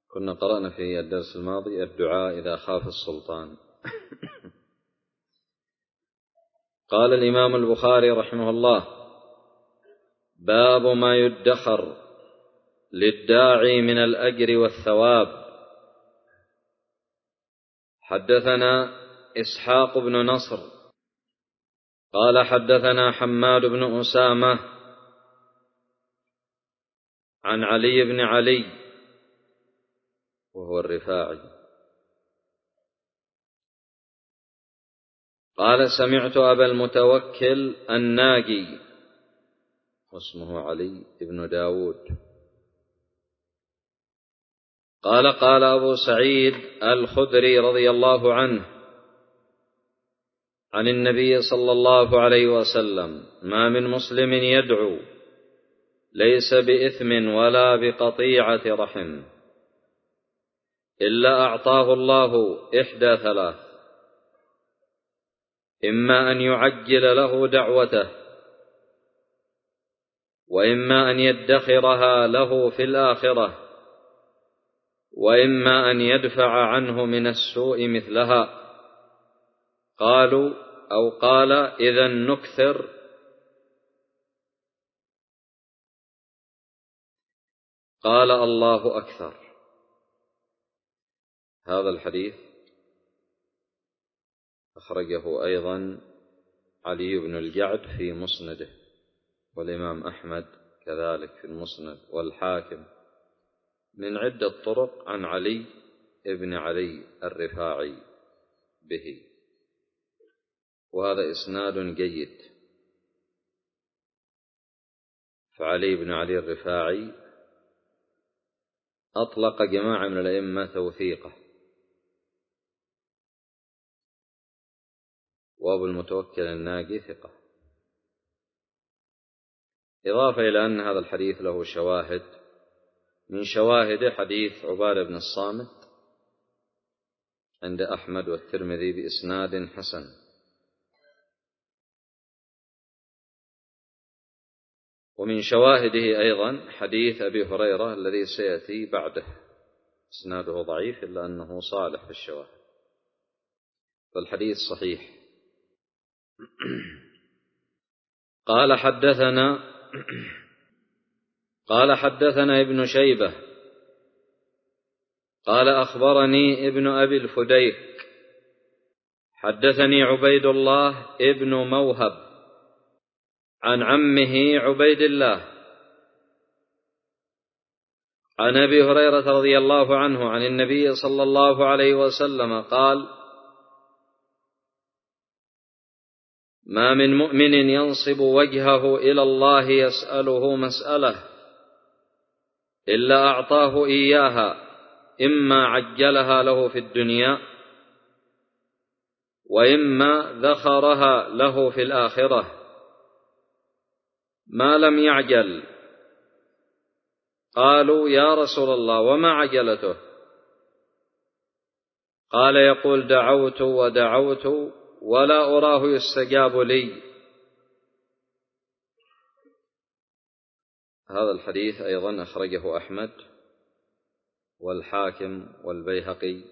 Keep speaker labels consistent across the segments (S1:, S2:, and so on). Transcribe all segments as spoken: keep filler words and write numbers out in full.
S1: كنا قرأنا في الدرس الماضي الدعاء إذا خاف السلطان. قال الإمام البخاري رحمه الله: باب ما يدخر للداعي من الأجر والثواب. حدثنا إسحاق بن نصر قال حدثنا حماد بن أسامة عن علي بن علي وهو الرفاعي قال سمعت أبا المتوكل الناجي واسمه علي بن داود قال قال أبو سعيد الخدري رضي الله عنه عن النبي صلى الله عليه وسلم: ما من مسلم يدعو ليس بإثم ولا بقطيعة رحم إلا أعطاه الله إحدى ثلاث: إما أن يعجل له دعوته، وإما أن يدخرها له في الآخرة، وإما أن يدفع عنه من السوء مثلها. قالوا أو قال إذن نكثر. قال الله أكثر. هذا الحديث أخرجه أيضا علي بن الجعد في مسنده، والإمام أحمد كذلك في المسند، والحاكم من عدة طرق عن علي بن علي الرفاعي به، وهذا إسناد جيد. فعلي بن علي الرفاعي أطلق جماعة من الأئمة توثيقه، وأبو المتوكل الناجي ثقة، إضافة إلى أن هذا الحديث له شواهد، من شواهد حديث عبادة بن الصامت عند أحمد والترمذي بإسناد حسن. ومن شواهده أيضا حديث أبي هريرة الذي سيأتي بعده، إسناده ضعيف إلا أنه صالح في الشواهد، فالحديث صحيح. قال حدثنا قال حدثنا ابن شيبة قال أخبرني ابن أبي الفديك حدثني عبيد الله ابن موهب عن عمه عبيد الله عن أبي هريرة رضي الله عنه عن النبي صلى الله عليه وسلم قال: ما من مؤمن ينصب وجهه إلى الله يسأله مسألة إلا أعطاه إياها، إما عجلها له في الدنيا، وإما ذخرها له في الآخرة، ما لم يعجل. قالوا يا رسول الله وما عجلته؟ قال يقول دعوت ودعوت ولا أراه يستجاب لي. هذا الحديث أيضا أخرجه أحمد والحاكم والبيهقي،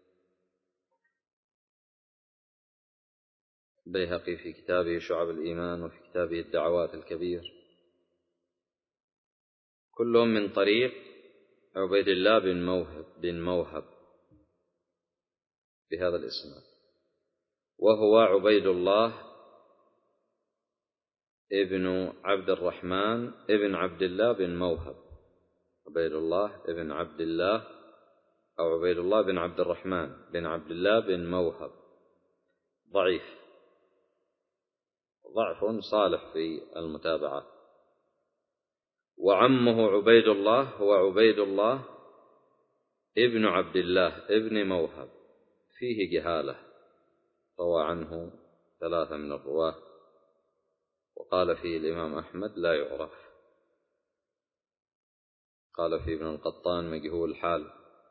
S1: البيهقي في كتابه شعب الإيمان وفي كتابه الدعوات الكبير، كلهم من طريق عبيد الله بن موهب بن موهب بهذا الاسم، وهو عبيد الله ابن عبد الرحمن ابن عبد الله بن موهب، عبيد الله ابن عبد الله أو عبيد الله بن عبد الرحمن بن عبد الله بن موهب، ضعيف، ضعف صالح في المتابعة. وعمه عبيد الله هو عبيد الله ابن عبد الله ابن موهب، فيه جهالة، روى عنه ثلاثة من الرواة، وقال فيه الإمام أحمد لا يعرف، قال فيه ابن القطان مجهول الحال.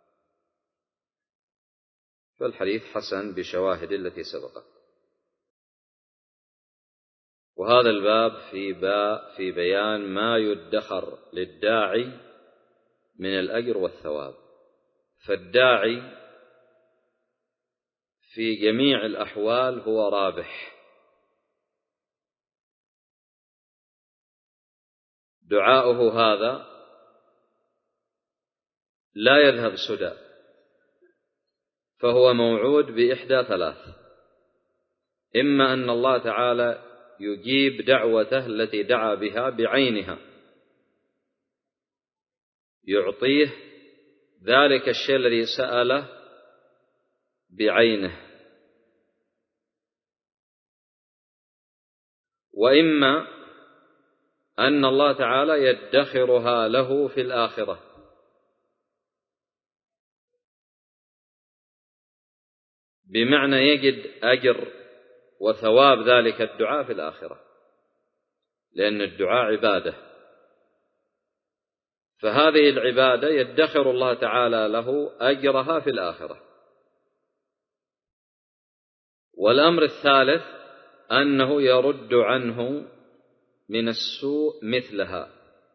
S1: فالحديث حسن بشواهد التي سبقت. وهذا الباب في, با في بيان ما يدخر للداعي من الأجر والثواب. فالداعي في جميع الأحوال هو رابح. دعاؤه هذا لا يذهب سدى، فهو موعود بإحدى ثلاث: إما أن الله تعالى يجيب دعوته التي دعا بها بعينها، يعطيه ذلك الشيء الذي سأله بعينه، وإما أن الله تعالى يدخرها له في الآخرة، بمعنى يجد أجر وثواب ذلك الدعاء في الآخرة، لأن الدعاء عبادة، فهذه العبادة يدخر الله تعالى له أجرها في الآخرة. والأمر الثالث أنه يرد عنه من السوء مثلها.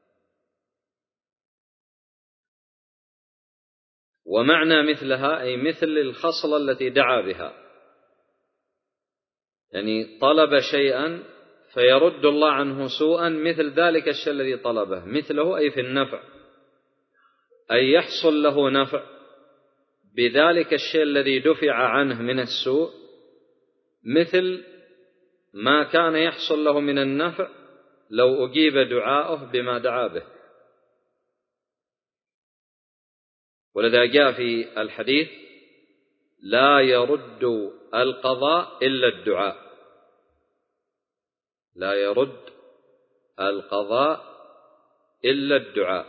S1: ومعنى مثلها أي مثل الخصلة التي دعا بها، يعني طلب شيئا فيرد الله عنه سوءا مثل ذلك الشيء الذي طلبه، مثله أي في النفع، أي يحصل له نفع بذلك الشيء الذي دفع عنه من السوء، مثل ما كان يحصل له من النفع لو أجيب دعاؤه بما دعا به. ولذا جاء في الحديث: لا يرد القضاء إلا الدعاء، لا يرد القضاء إلا الدعاء.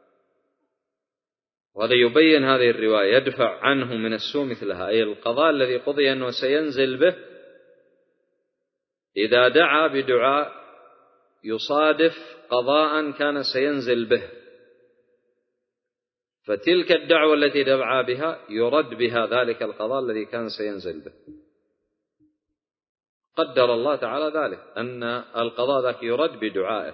S1: وهذا يبين هذه الرواية يدفع عنه من السوء مثلها، أي القضاء الذي قضي أنه سينزل به إذا دعا بدعاء يصادف قضاء كان سينزل به، فتلك الدعوة التي دعا بها يرد بها ذلك القضاء الذي كان سينزل به. قدر الله تعالى ذلك، أن القضاء ذاك يرد بدعائه.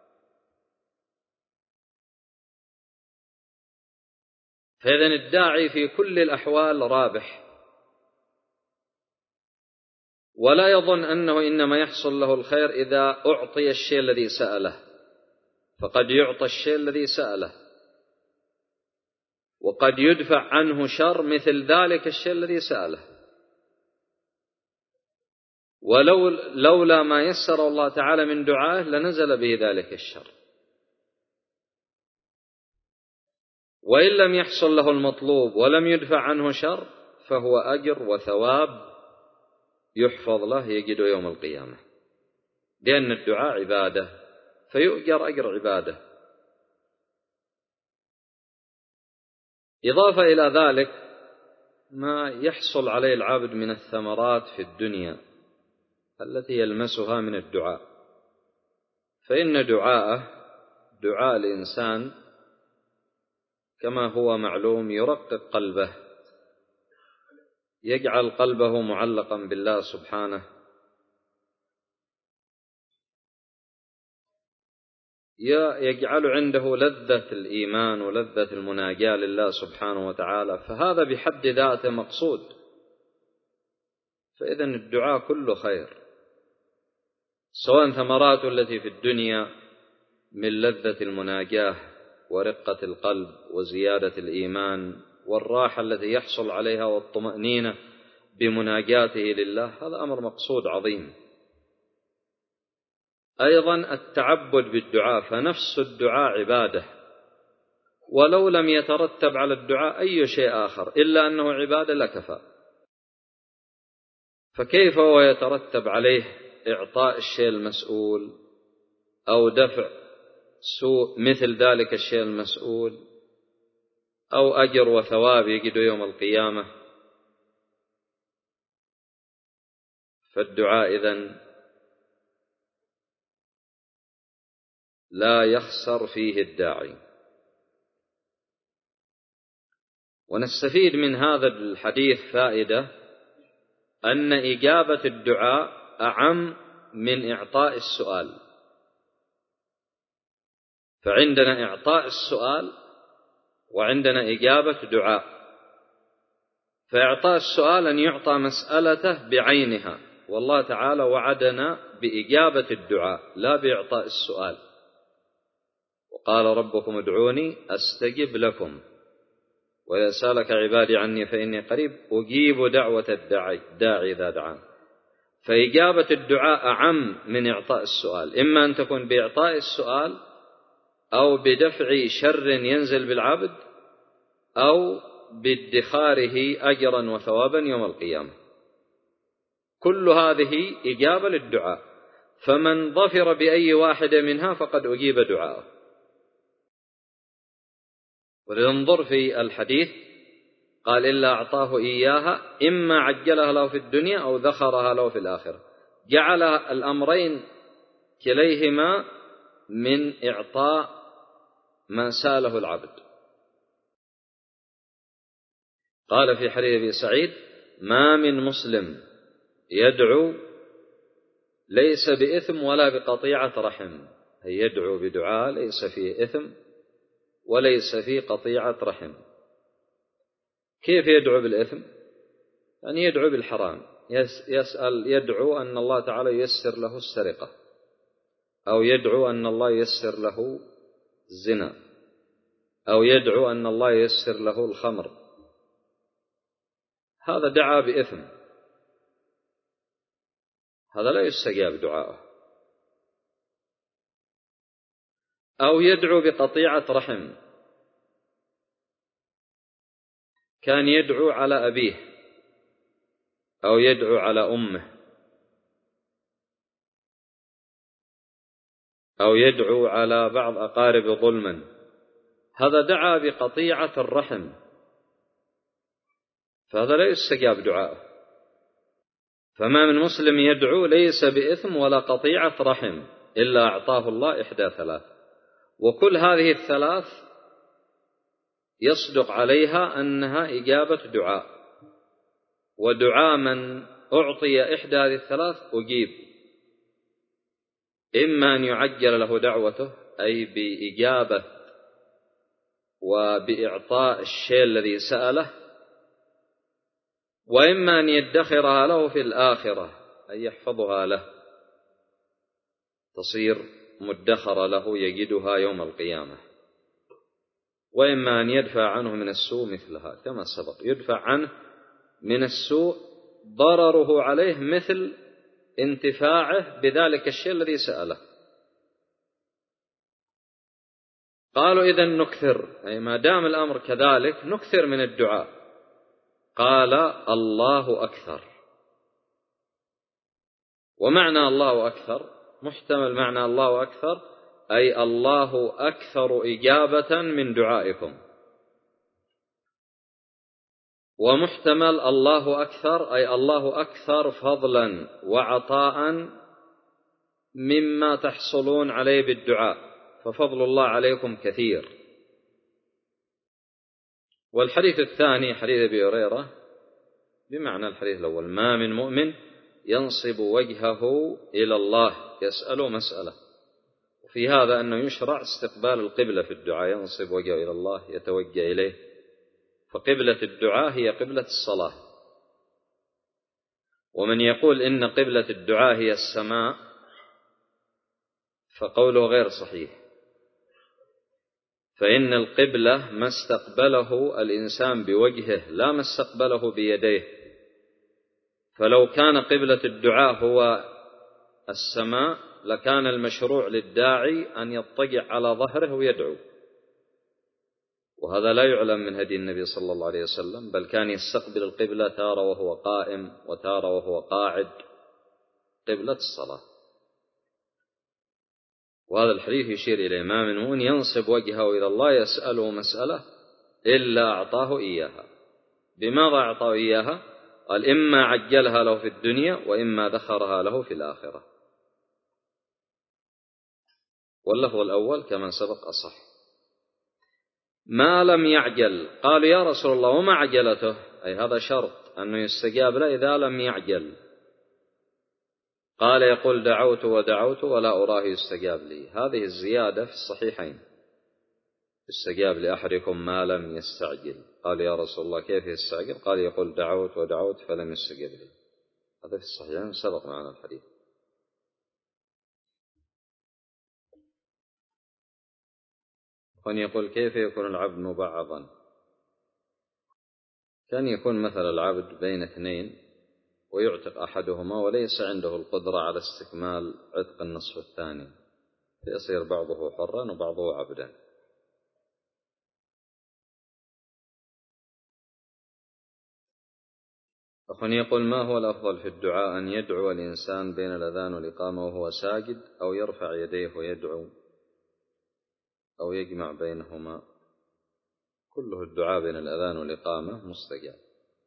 S1: فإذن الداعي في كل الأحوال رابح، ولا يظن أنه إنما يحصل له الخير إذا أعطي الشيء الذي سأله، فقد يعطى الشيء الذي سأله، وقد يدفع عنه شر مثل ذلك الشيء الذي سأله، ولو لولا ما يسر الله تعالى من دعائه لنزل به ذلك الشر. وإن لم يحصل له المطلوب ولم يدفع عنه شر فهو أجر وثواب يحفظ له يجد يوم القيامة، لأن الدعاء عبادة فيؤجر أجر عبادة. إضافة إلى ذلك ما يحصل عليه العبد من الثمرات في الدنيا التي يلمسها من الدعاء، فإن دعاءه دعاء الإنسان كما هو معلوم يرقق قلبه، يجعل قلبه معلقا بالله سبحانه، يجعل عنده لذة الإيمان ولذة المناجاة لله سبحانه وتعالى، فهذا بحد ذاته مقصود. فإذن الدعاء كله خير، سواء ثمراته التي في الدنيا من لذة المناجاة ورقة القلب وزيادة الإيمان والراحة التي يحصل عليها والطمأنينة بمناجاته لله، هذا أمر مقصود عظيم. أيضا التعبد بالدعاء، فنفس الدعاء عبادة، ولو لم يترتب على الدعاء أي شيء آخر إلا أنه عبادة لكفى، فكيف هو يترتب عليه إعطاء الشيء المسؤول أو دفع سوء مثل ذلك الشيء المسؤول أو أجر وثواب يجد يوم القيامة؟ فالدعاء إذن لا يخسر فيه الداعي. ونستفيد من هذا الحديث فائدة أن إجابة الدعاء أعم من إعطاء السؤال، فعندنا إعطاء السؤال وعندنا إجابة دعاء. فإعطاء السؤال أن يعطى مسألته بعينها، والله تعالى وعدنا بإجابة الدعاء لا بإعطاء السؤال. وقال ربكم ادعوني أستجب لكم وإذا سألك عبادي عني فإني قريب أجيب دعوة الداعي الداعي إذا دعان. فإجابة الدعاء أعم من إعطاء السؤال، إما أن تكون بإعطاء السؤال أو بدفع شر ينزل بالعبد أو بادخاره أجرا وثوابا يوم القيامة. كل هذه إجابة للدعاء، فمن ظفر بأي واحدة منها فقد أجيب دعاءه. ولننظر في الحديث، قال إلا أعطاه إياها إما عجلها له في الدنيا أو ذخرها له في الآخرة، جعل الأمرين كليهما من إعطاء ما سأله العبد. قال في حديث أبي سعيد: ما من مسلم يدعو ليس بإثم ولا بقطيعة رحم، أي يدعو بدعاء ليس فيه إثم وليس فيه قطيعة رحم. كيف يدعو بالإثم؟ أن يدعو بالحرام، يسأل يدعو أن الله تعالى ييسر له السرقة، أو يدعو أن الله ييسر له الزنا، أو يدعو أن الله ييسر له الخمر. هذا دعا بإثم، هذا لا يستجاب دعاءه. أو يدعو بقطيعة رحم، كان يدعو على أبيه أو يدعو على أمه أو يدعو على بعض أقارب ظلما، هذا دعا بقطيعة الرحم، فهذا لا يستجاب دعاءه. فما من مسلم يدعو ليس بإثم ولا قطيعة رحم إلا أعطاه الله إحدى ثلاث، وكل هذه الثلاث يصدق عليها أنها إجابة دعاء، ودعاء من أعطي إحدى هذه الثلاث أجيب، إما أن يعجل له دعوته أي بإجابة وبإعطاء الشيء الذي سأله، وإما أن يدخرها له في الآخرة أي يحفظها له تصير مدخرة له يجدها يوم القيامة، وإما أن يدفع عنه من السوء مثلها كما سبق، يدفع عنه من السوء ضرره عليه مثل انتفاعه بذلك الشيء الذي سأله. قالوا إذن نكثر، أي ما دام الأمر كذلك نكثر من الدعاء. قال الله أكثر. ومعنى الله أكثر محتمل معنى الله أكثر أي الله أكثر إجابة من دعائكم، ومحتمل الله أكثر أي الله أكثر فضلا وعطاء مما تحصلون عليه بالدعاء، ففضل الله عليكم كثير. والحديث الثاني حديث أبي هريرة بمعنى الحديث الأول: ما من مؤمن ينصب وجهه إلى الله يسأل مسألة. وفي هذا أنه يشرع استقبال القبلة في الدعاء، ينصب وجهه إلى الله يتوجه إليه، فقبلة الدعاء هي قبلة الصلاة. ومن يقول إن قبلة الدعاء هي السماء فقوله غير صحيح، فإن القبلة ما استقبله الإنسان بوجهه لا ما استقبله بيديه، فلو كان قبلة الدعاء هو السماء لكان المشروع للداعي أن يضطجع على ظهره ويدعو، وهذا لا يعلم من هدي النبي صلى الله عليه وسلم، بل كان يستقبل القبلة تارة وهو قائم وتارة وهو قاعد، قبلة الصلاة. وهذا الحديث يشير إليه: ما من مؤمن ينصب وجهه إلى الله يسأله مسألة إلا أعطاه إياها. بماذا أعطاه إياها؟ قال: إما عجلها له في الدنيا وإما ذخرها له في الآخرة. واللفظ الأول كما سبق أصح. ما لم يعجل، قالوا يا رسول الله وما عجلته؟ أي هذا شرط أنه يستجاب له إذا لم يعجل. قال: يقول دعوت ودعوت ولا أراه يستجاب لي. هذه الزيادة في الصحيحين. استجاب لأحدكم ما لم يستعجل. قال يا رسول الله كيف يستعجل؟ قال يقول دعوت ودعوت فلم يستجب لي. هذا في الصحيحين سبق معنا الحديث. وأن يقول كيف يكون العبد مبعضا؟ كان يكون مثل العبد بين اثنين ويعتق أحدهما وليس عنده القدرة على استكمال عتق النصف الثاني، فيصير بعضه حرا وبعضه عبدا. أخ يقول ما هو الأفضل في الدعاء، أن يدعو الإنسان بين الأذان والإقامة وهو ساجد، أو يرفع يديه ويدعو، أو يجمع بينهما؟ كله الدعاء بين الأذان والإقامة مستجاب،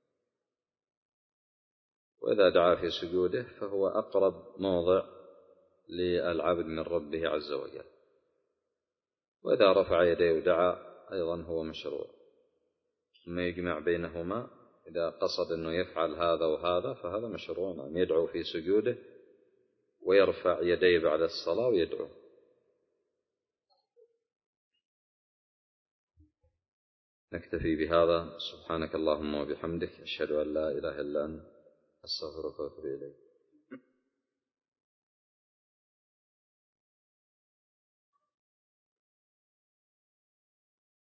S1: وإذا دعا في سجوده فهو أقرب موضع للعبد من ربه عز وجل، وإذا رفع يديه ودعا أيضا هو مشروع. ثم يجمع بينهما إذا قصد أنه يفعل هذا وهذا فهذا مشروع، أن يدعو في سجوده ويرفع يديه بعد الصلاة ويدعو. نكتفي بهذا. سبحانك اللهم وبحمدك، أشهد أن لا إله إلا أنت، أستغفرك وأتوب إليك.